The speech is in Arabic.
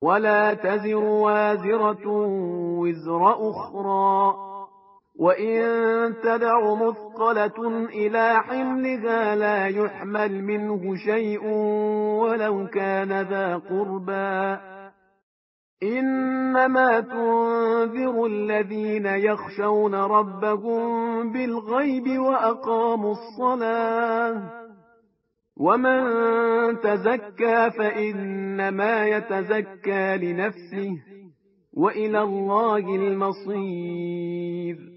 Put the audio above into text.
ولا تزر وازرة وزر أخرى، وإن تدع مثقلة إلى حملها لا يحمل منه شيء ولو كان ذا قربى، إنما تنذر الذين يخشون ربهم بالغيب وأقاموا الصلاة، ومن تزكى فإنما يتزكى لنفسه، وإلى الله المصير.